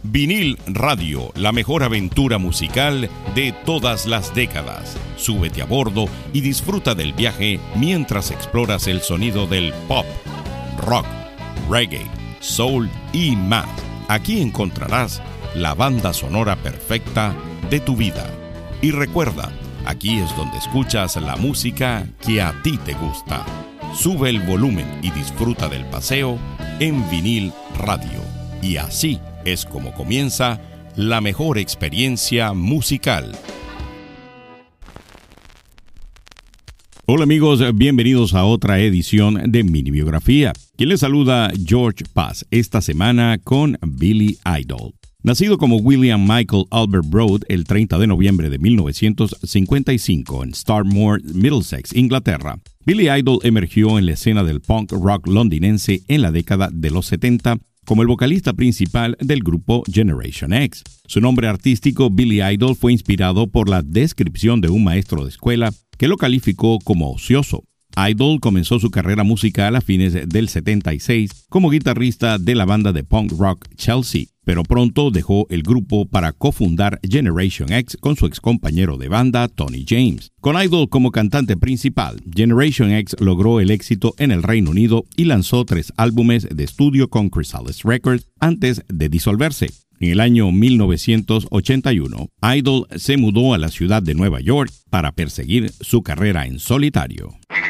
Vinil Radio, la mejor aventura musical de todas las décadas. Súbete a bordo y disfruta del viaje mientras exploras el sonido del pop, rock, reggae, soul y más. Aquí encontrarás la banda sonora perfecta de tu vida. Y recuerda, aquí es donde escuchas la música que a ti te gusta. Sube el volumen y disfruta del paseo en Vinil Radio. Y así es como comienza la mejor experiencia musical. Hola amigos, bienvenidos a otra edición de Mini Biografía. Quien les saluda, George Paz, esta semana con Billy Idol. Nacido como William Michael Albert Broad el 30 de noviembre de 1955 en Starmore, Middlesex, Inglaterra, Billy Idol emergió en la escena del punk rock londinense en la década de los 70 como el vocalista principal del grupo Generation X. Su nombre artístico, Billy Idol, fue inspirado por la descripción de un maestro de escuela que lo calificó como ocioso. Idol comenzó su carrera musical a fines del 76 como guitarrista de la banda de punk rock Chelsea, pero pronto dejó el grupo para cofundar Generation X con su excompañero de banda Tony James. Con Idol como cantante principal, Generation X logró el éxito en el Reino Unido y lanzó 3 álbumes de estudio con Chrysalis Records antes de disolverse. En el año 1981, Idol se mudó a la ciudad de Nueva York para perseguir su carrera en solitario.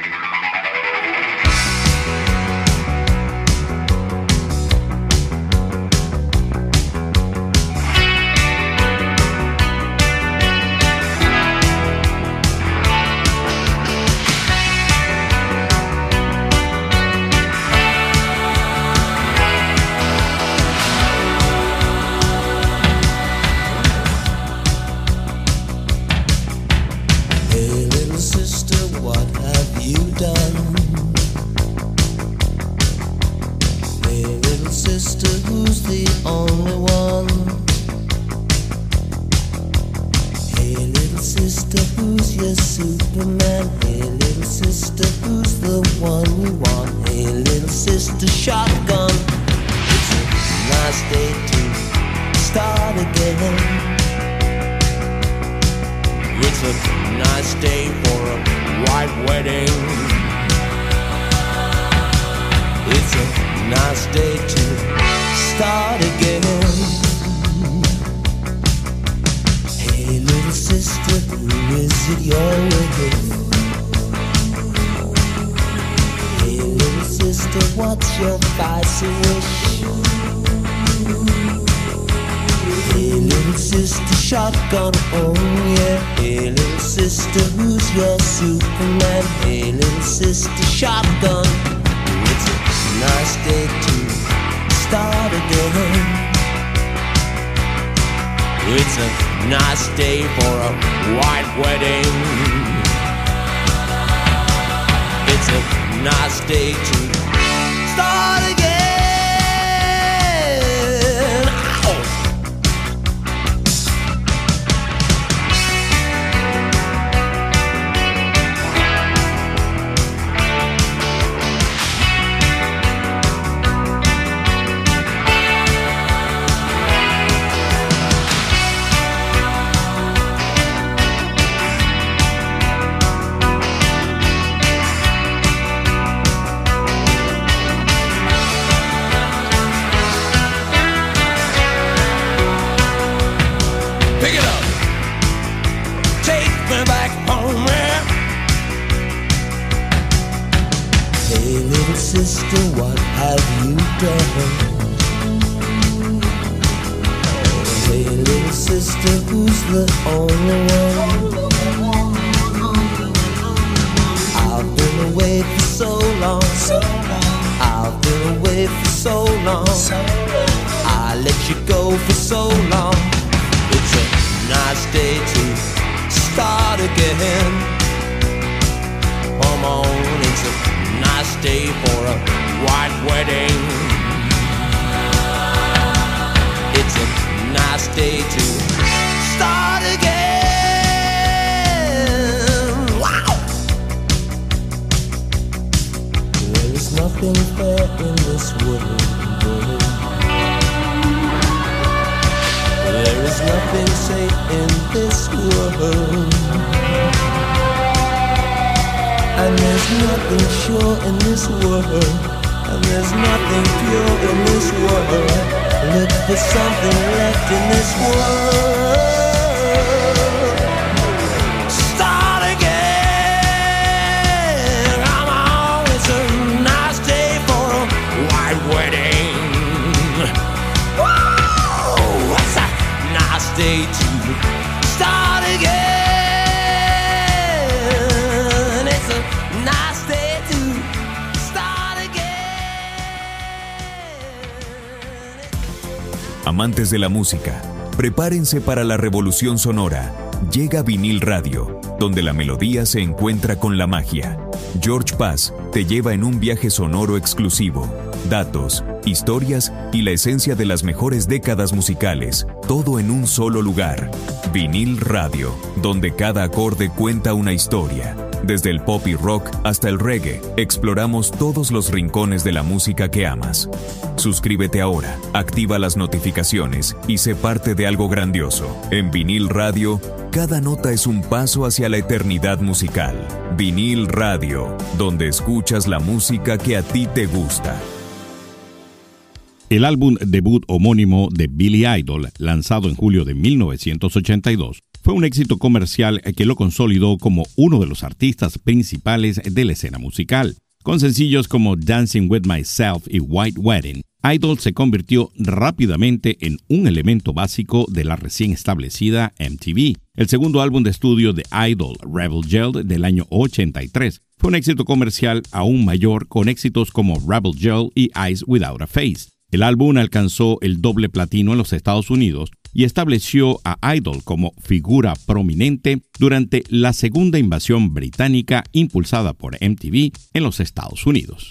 Shotgun, oh yeah. Hey little sister, who's your Superman? Hey little sister, shotgun. It's a nice day to start again. It's a nice day for a white wedding. It's a nice day to start again. Sister, what have you done? Hey little sister, who's the only one? I've been away for so long. I've been away for so long. I let you go for so long. It's a nice day to start again. Come on, it's a nice day for a white wedding. It's a nice day to start again. Wow! There is nothing fair in this world. nothing safe in this world, and there's nothing sure in this world, and there's nothing pure in this world. Look for something left in this world. Start again. Come on, it's a nice day for a white wedding. Whoa, it's a nice day to start again. It's a nice day to start again. Amantes de la música, prepárense para la revolución sonora. Llega Vinil Radio, donde la melodía se encuentra con la magia. George Paz te lleva en un viaje sonoro exclusivo. Datos, historias y la esencia de las mejores décadas musicales, todo en un solo lugar. Vinil Radio, donde cada acorde cuenta una historia. Desde el pop y rock hasta el reggae, exploramos todos los rincones de la música que amas. Suscríbete ahora, activa las notificaciones y sé parte de algo grandioso. En Vinil Radio, cada nota es un paso hacia la eternidad musical. Vinil Radio, donde escuchas la música que a ti te gusta. El álbum debut homónimo de Billy Idol, lanzado en julio de 1982, fue un éxito comercial que lo consolidó como uno de los artistas principales de la escena musical. Con sencillos como Dancing With Myself y White Wedding, Idol se convirtió rápidamente en un elemento básico de la recién establecida MTV. El segundo álbum de estudio de Idol, Rebel Yell, del año 83, fue un éxito comercial aún mayor, con éxitos como Rebel Yell y Eyes Without a Face. El álbum alcanzó el doble platino en los Estados Unidos y estableció a Idol como figura prominente durante la segunda invasión británica impulsada por MTV en los Estados Unidos.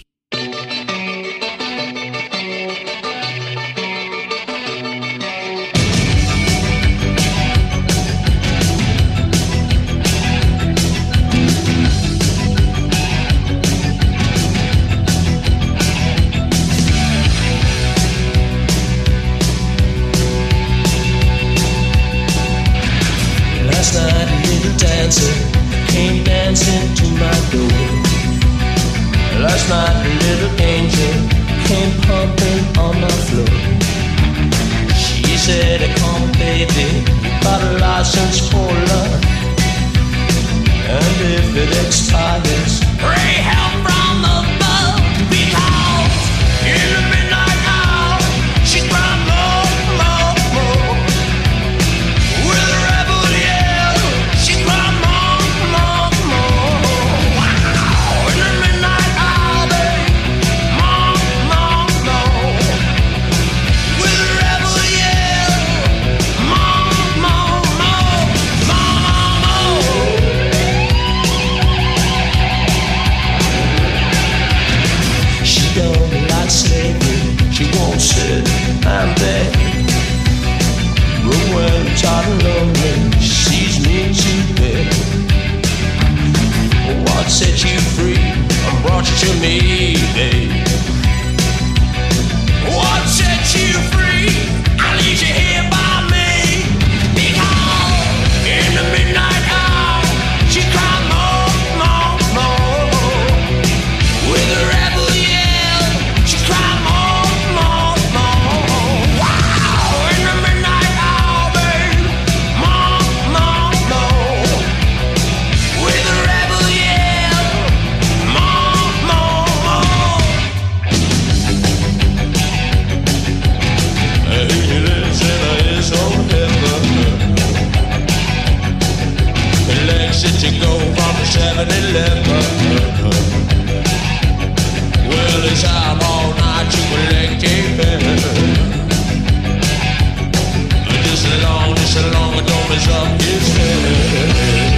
Came dancing to my door. Last night a little angel came pumping on my floor. She said, come baby, you got a license for love, and if it expires, pray help from above. Because in the midnight hour she cried more, more, more. With a rebel yell she cried more, more, more. Wow, in the midnight hour, babe, more, more, more. With a rebel yell, more, more, more, more, more. She don't like slavery, she won't sit and beg. But when I'm tired and lonely, she sees me to bed. What set you free and brought you to me, babe? What set you free and leaves you here by me? Because in the midnight hour she cried more, more, more. With a rebel yell she cried more, more, more. Wow, in the midnight hour, babe, more, more, more. With a rebel yell, more, more, more. He lives in his own heaven. Legs that you go from 7-Eleven. Well, it's out all night to collect a pen. Just so long, it don't mess up his head.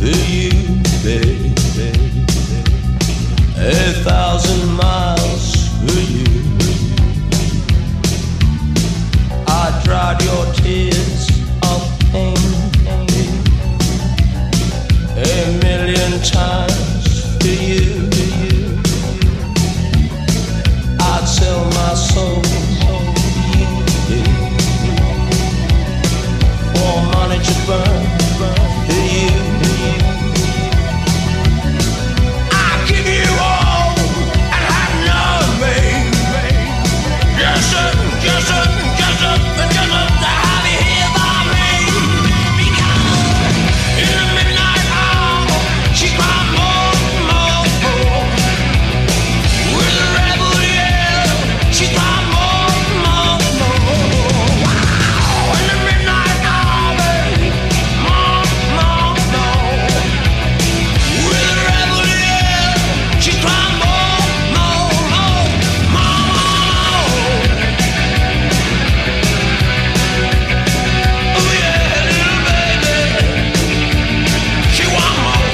you, baby. 1,000 miles for you. I dried your tears of pain 1,000,000 times for you. I'd sell my soul for money to burn for you. I give you all and have nothing. Just a to have you here by me. Because in the midnight hour she cried more and more. With a rebel yell she cried more and more. Wow, in the midnight hour, baby, more. With a rebel yell she cried more. Oh yeah, little baby, she want more.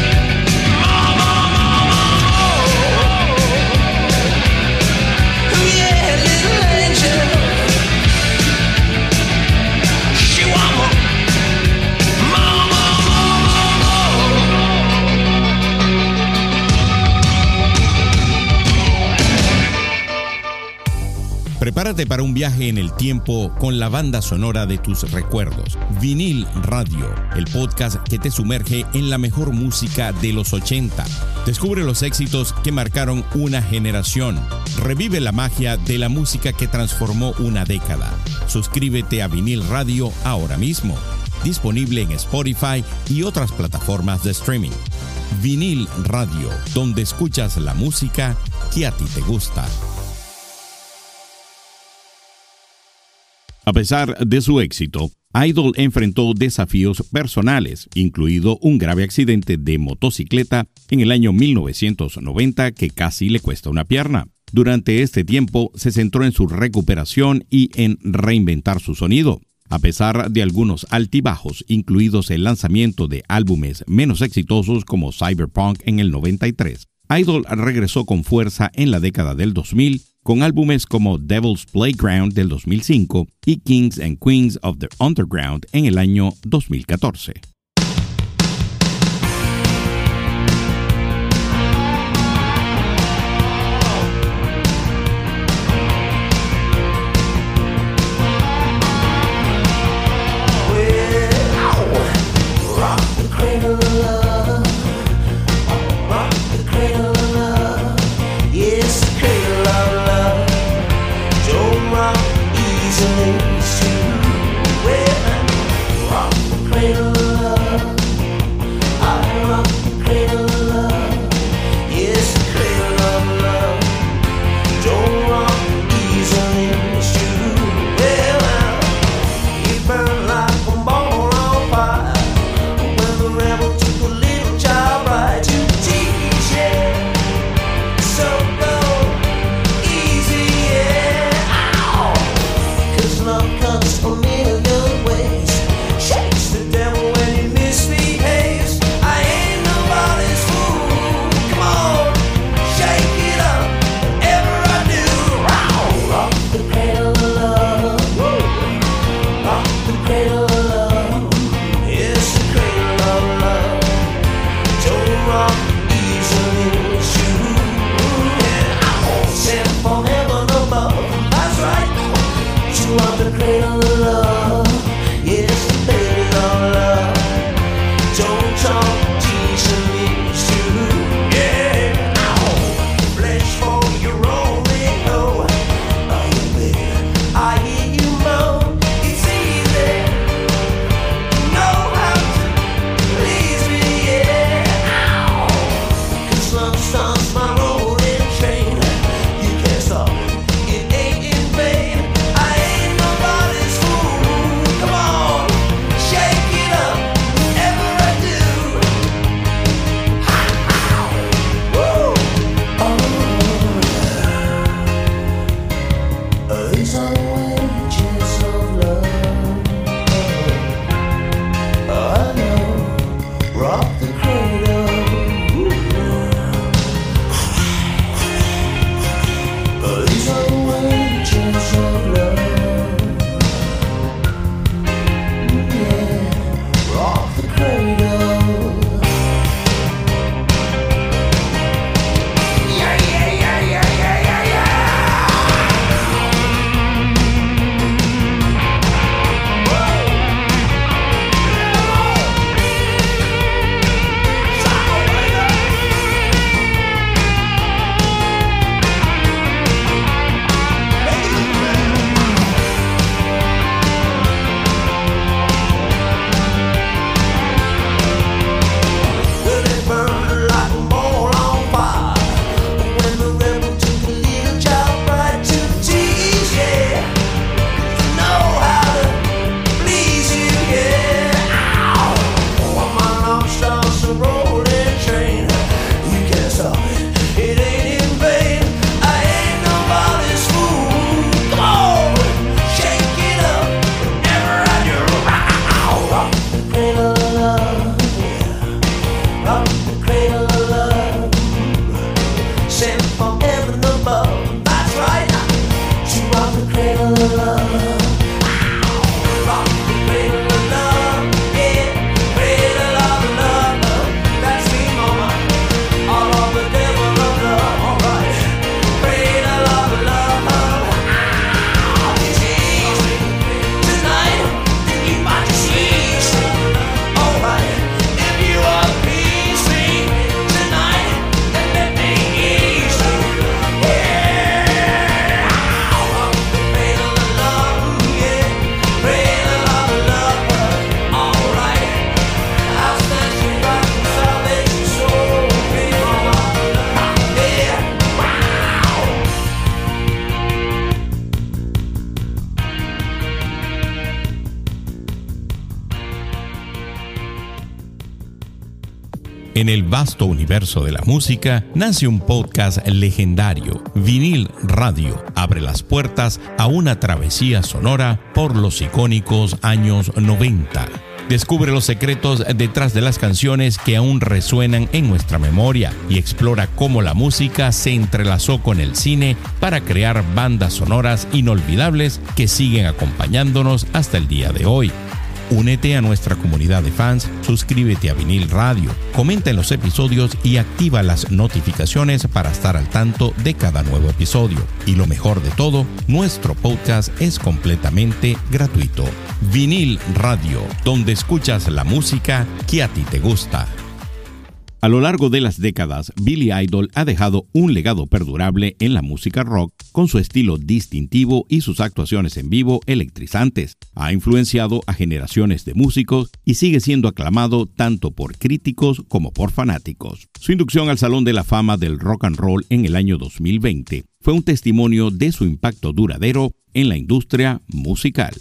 Oh yeah, little angel, she want more. Prepárate para un viaje en el tiempo con la banda sonora de tus recuerdos. Vinil Radio, el podcast que te sumerge en la mejor música de los 80. Descubre los éxitos que marcaron una generación. Revive la magia de la música que transformó una década. Suscríbete a Vinil Radio ahora mismo. Disponible en Spotify y otras plataformas de streaming. Vinil Radio, donde escuchas la música que a ti te gusta. A pesar de su éxito, Idol enfrentó desafíos personales, incluido un grave accidente de motocicleta en el año 1990 que casi le cuesta una pierna. Durante este tiempo se centró en su recuperación y en reinventar su sonido. A pesar de algunos altibajos, incluidos el lanzamiento de álbumes menos exitosos como Cyberpunk en el 93, Idol regresó con fuerza en la década del 2000 con álbumes como Devil's Playground del 2005 y Kings and Queens of the Underground en el año 2014. Easily, rock the cradle of love. En el vasto universo de la música nace un podcast legendario. Vinil Radio abre las puertas a una travesía sonora por los icónicos años 90. Descubre los secretos detrás de las canciones que aún resuenan en nuestra memoria y explora cómo la música se entrelazó con el cine para crear bandas sonoras inolvidables que siguen acompañándonos hasta el día de hoy. Únete a nuestra comunidad de fans, suscríbete a Vinil Radio, comenta en los episodios y activa las notificaciones para estar al tanto de cada nuevo episodio. Y lo mejor de todo, nuestro podcast es completamente gratuito. Vinil Radio, donde escuchas la música que a ti te gusta. A lo largo de las décadas, Billy Idol ha dejado un legado perdurable en la música rock con su estilo distintivo y sus actuaciones en vivo electrizantes. Ha influenciado a generaciones de músicos y sigue siendo aclamado tanto por críticos como por fanáticos. Su inducción al Salón de la Fama del Rock and Roll en el año 2020 fue un testimonio de su impacto duradero en la industria musical.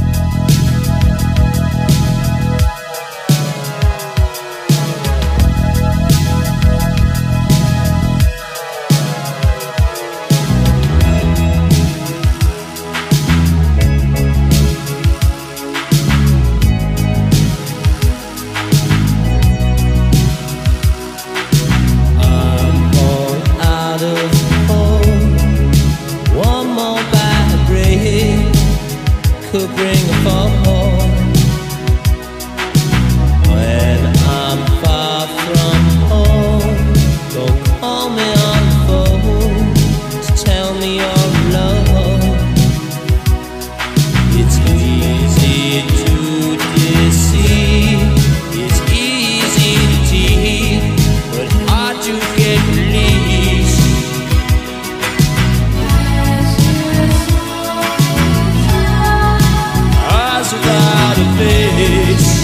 Could bring a fall when I'm far from home. Don't call me on the phone to tell me you're alone. It's easy to deceive, it's easy to tease, but hard to get released. Without a face,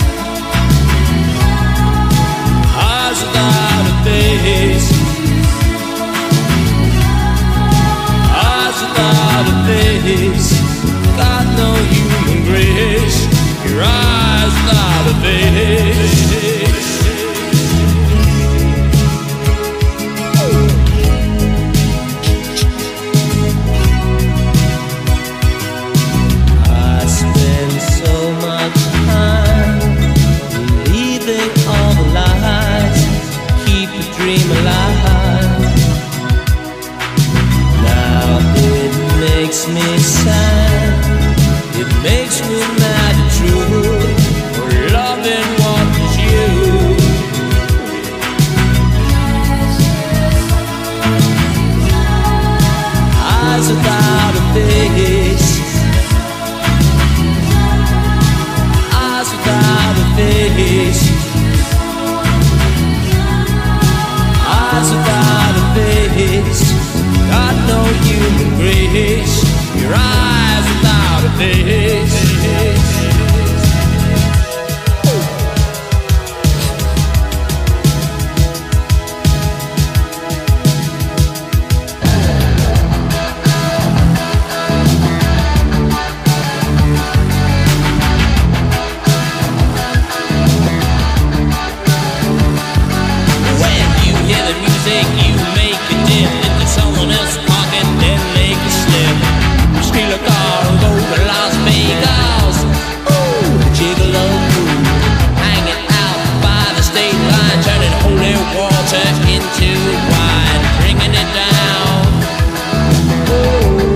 eyes without a face, eyes without a face, got no human grace, your eyes without a face. Makes me sad, it makes me mad and true, for loving what is you. Eyes without a face, eyes without a face, eyes without a face, got no human grace, your eyes without a face. When you hear the music, you make it dim into someone else's pocket, then make it slip. Steal a car and go to Las Vegas. Ooh, gigolo, hanging out by the state line, turning holy water into wine, bringing it down. Ooh,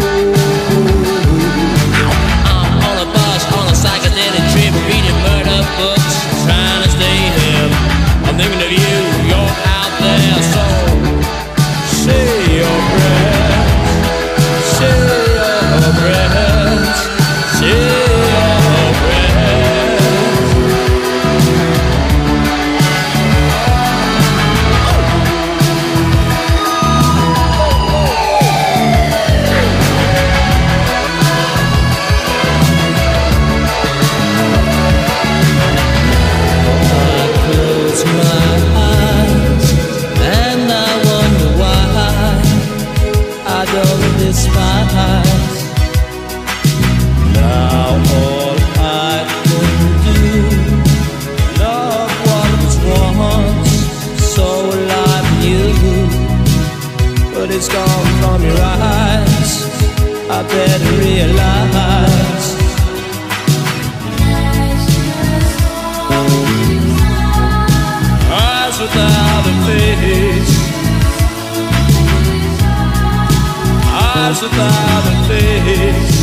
I'm on a bus on a psychedelic trip, reading murder books, trying to stay hip. I'm thinking of you, you're out there, so say your prayers, say your prayers, say your prayers. I close my eyes. is gone from your eyes, I better realize. Eyes without a face, eyes without a face,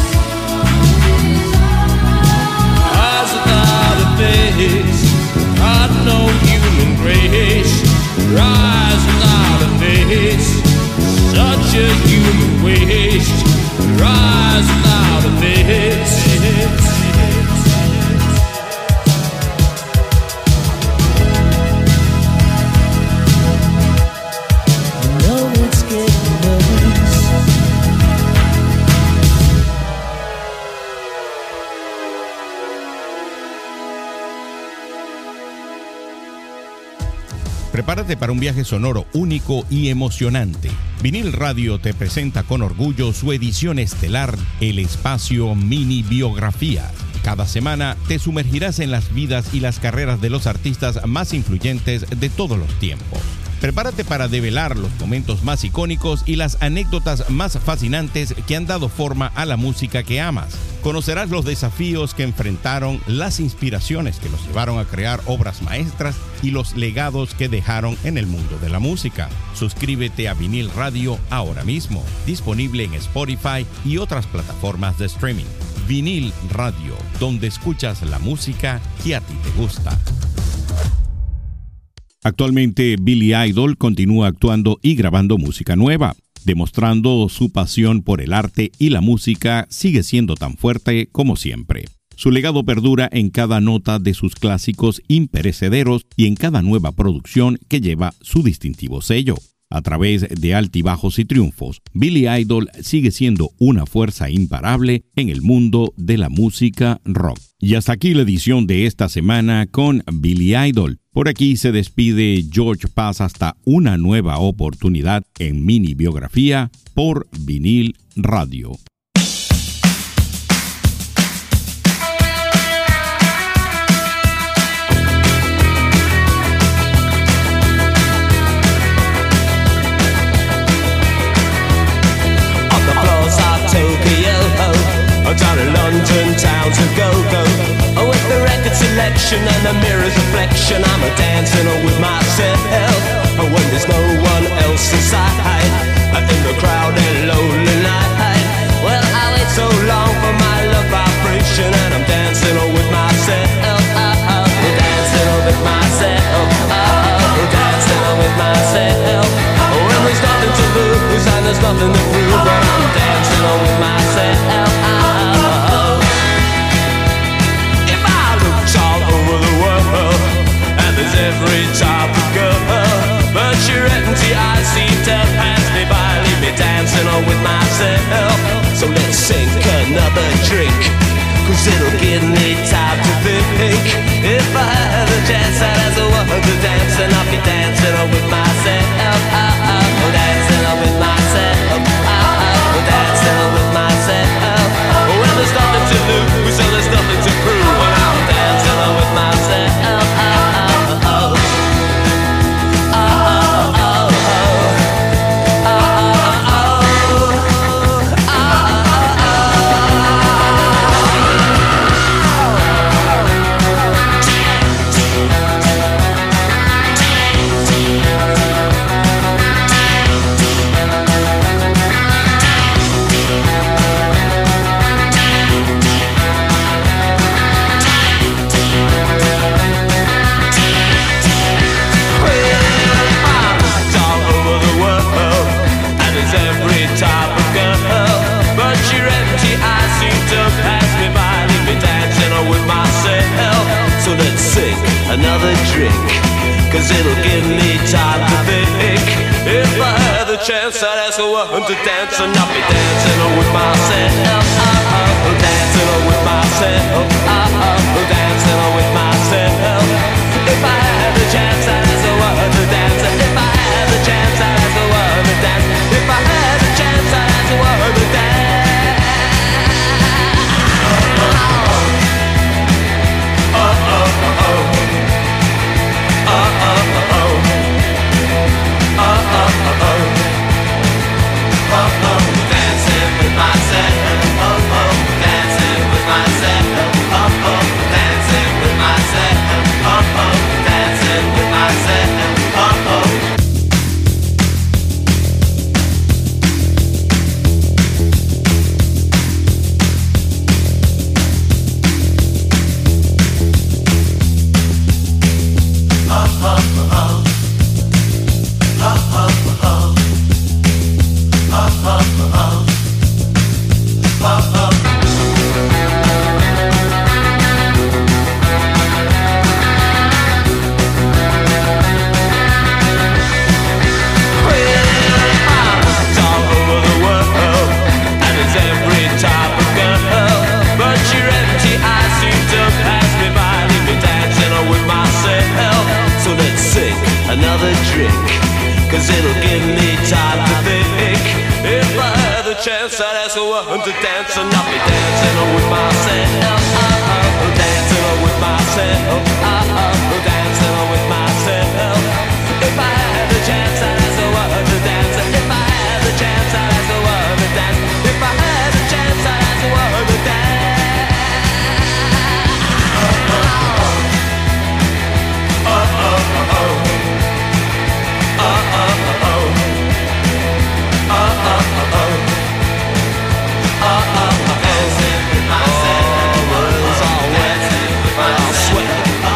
eyes without a face, got no human grace. Eyes without a face, such a human waste. Eyes without a face. Prepárate para un viaje sonoro único y emocionante. Vinil Radio te presenta con orgullo su edición estelar, el espacio Mini Biografía. Cada semana te sumergirás en las vidas y las carreras de los artistas más influyentes de todos los tiempos. Prepárate para develar los momentos más icónicos y las anécdotas más fascinantes que han dado forma a la música que amas. Conocerás los desafíos que enfrentaron, las inspiraciones que los llevaron a crear obras maestras y los legados que dejaron en el mundo de la música. Suscríbete a Vinil Radio ahora mismo, disponible en Spotify y otras plataformas de streaming. Vinil Radio, donde escuchas la música que a ti te gusta. Actualmente, Billy Idol continúa actuando y grabando música nueva, demostrando su pasión por el arte, y la música sigue siendo tan fuerte como siempre. Su legado perdura en cada nota de sus clásicos imperecederos y en cada nueva producción que lleva su distintivo sello. A través de altibajos y triunfos, Billy Idol sigue siendo una fuerza imparable en el mundo de la música rock. Y hasta aquí la edición de esta semana con Billy Idol. Por aquí se despide George Paz hasta una nueva oportunidad en Mini Biografía por Vinil Radio. Down in London town to go-go, with the record selection and the mirror's reflection, I'm a dancing with myself, when there's no one else inside, in the crowded lonely night. Well, I wait so long for my love vibration, and I'm dancing with myself, dancing with myself, dancing with myself. When there's nothing to lose and there's nothing to prove, but I'm dancing with myself. Every type of girl, but your empty eyes seem to pass me by, leave me dancing on with myself. So let's sink another drink, cause it'll give me time to think. If I had a chance, I'd ask a woman to dance, and I'll be dancing on with myself. Dancing on with myself. Dancing on with myself. Well, there's nothing to lose, so there's nothing to prove, when I'm dancing on with myself. Another drink, cause it'll give me time to think. If I had the chance, I'd ask a woman to dance, and I'll be dancing with myself. Dancing with myself. Dancing with myself. If I had the chance, I'd ask a woman to dance. If I had the chance, I'd ask a woman to dance. If I had the chance, I'd ask a woman to dance. another drink, 'cause it'll give me time to think. If I had the chance, I'd ask a woman to dance, and I'll be dancing with myself, dancing with myself, dancing with myself. If I had the chance, I'd ask a woman to dance. If I had the chance, I'd ask a woman to dance. If I had the chance, I'd ask a woman to dance. Dancing with myself, words all wet, I'll sweat.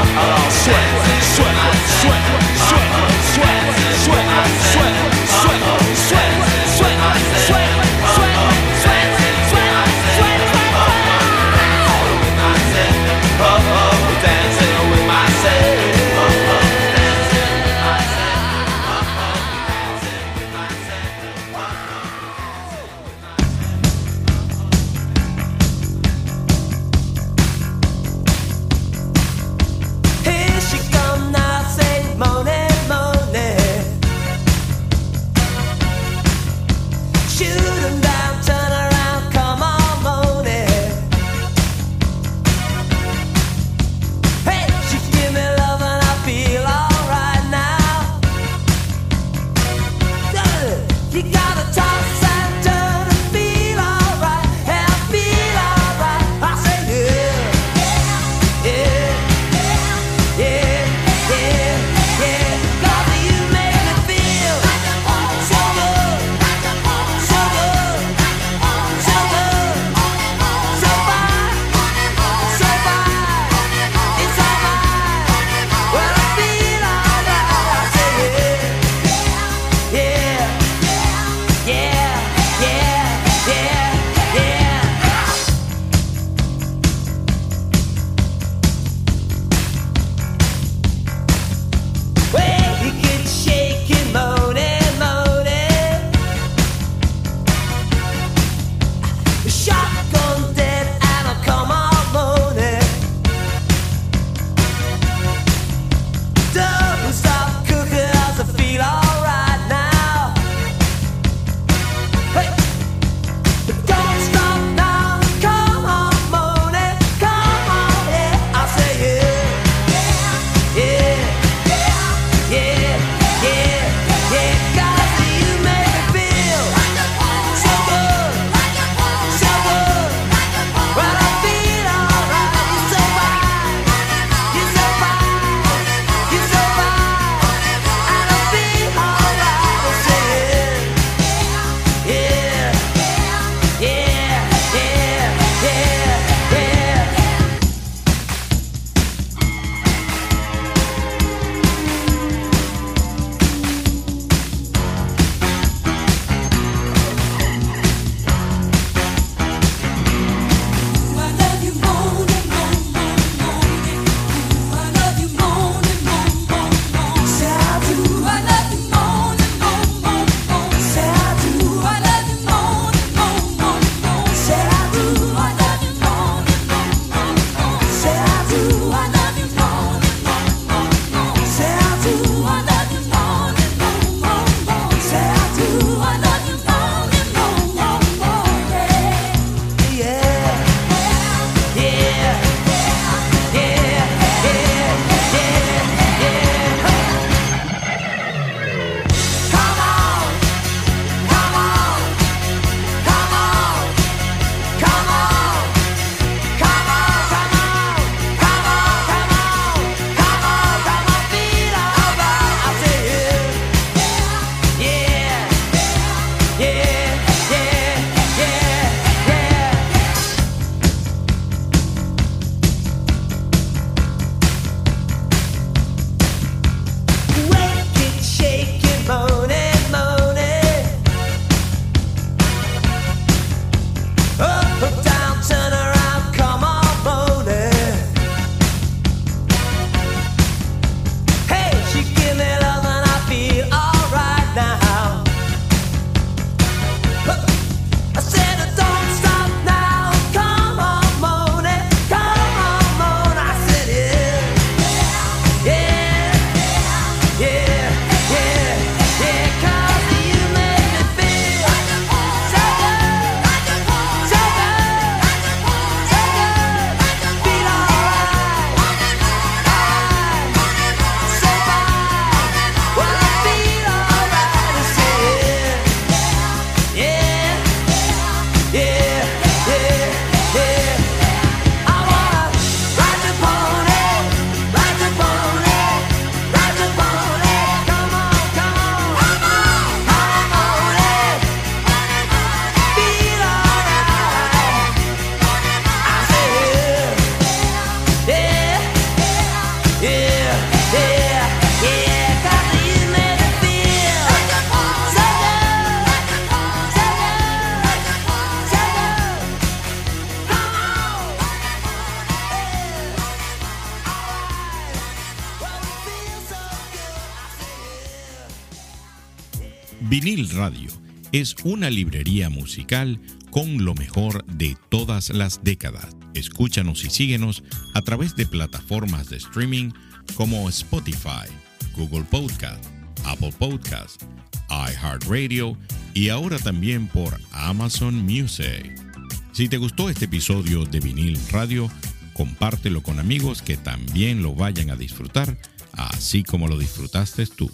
Vinil Radio es una librería musical con lo mejor de todas las décadas. Escúchanos y síguenos a través de plataformas de streaming como Spotify, Google Podcast, Apple Podcast, iHeartRadio y ahora también por Amazon Music. Si te gustó este episodio de Vinil Radio, compártelo con amigos que también lo vayan a disfrutar, así como lo disfrutaste tú.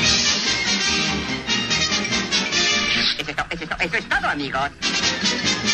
Eso es todo, amigos.